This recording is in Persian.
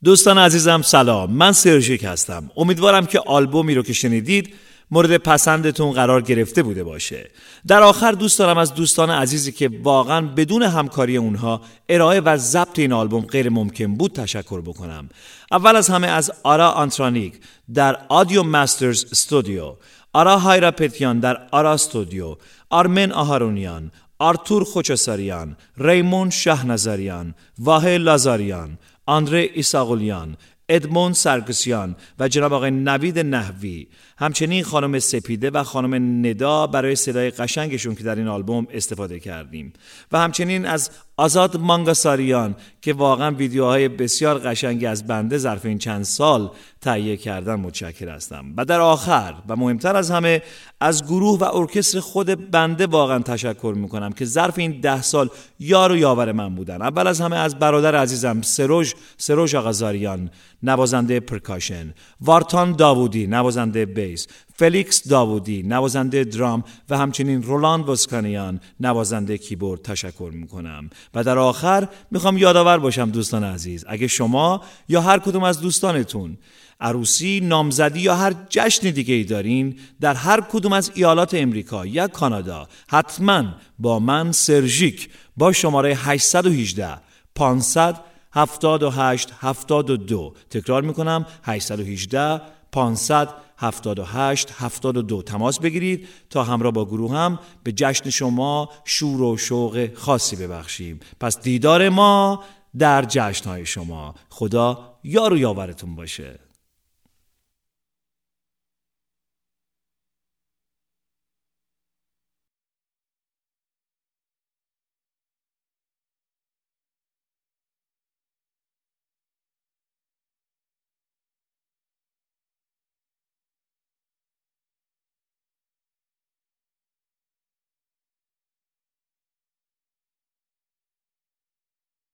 دوستان عزیزم سلام، من سرژیک هستم. امیدوارم که آلبومی رو که شنیدید مورد پسندتون قرار گرفته بوده باشه. در آخر دوست دارم از دوستان عزیزی که واقعا بدون همکاری اونها ارائه و ضبط این آلبوم غیر ممکن بود تشکر بکنم. اول از همه از آرا آنترانیک در آدیو مسترز استودیو، آرا هایراپتیان در آرا استودیو، آرمن آهارونیان، آرتور خوچساریان، ریمون شهنظریان، واهه لازاریان، آندره ایساقلیان، ادمون سرگسیان و جناب آقای نوید نحوی، همچنین خانم سپیده و خانم ندا برای صدای قشنگشون که در این آلبوم استفاده کردیم و همچنین از آزاد مانگاساریان که واقعا ویدیوهای بسیار قشنگی از بنده ظرف این چند سال تهیه کردن متشکر هستم. و در آخر و مهمتر از همه از گروه و ارکستر خود بنده واقعا تشکر میکنم که ظرف این 10 سال یار و یاور من بودن. اول از همه از برادر عزیزم سروژ آقازاریان نوازنده پرکاشن، وارتان داوودی نوازنده بیس، فلیکس داوودی نوازنده درام و همچنین رولاند واسکانیان نوازنده کیبورد تشکر میکنم. و در آخر میخوام یادآور باشم دوستان عزیز، اگه شما یا هر کدوم از دوستانتون عروسی، نامزدی یا هر جشن دیگه ای دارین در هر کدوم از ایالات امریکا یا کانادا، حتما با من سرژیک با شماره 818 578 72 تکرار میکنم 818 578 72 تماس بگیرید تا همراه با گروه هم به جشن شما شور و شوق خاصی ببخشیم. پس دیدار ما در جشن‌های شما. خدا یار و یاورتون باشه.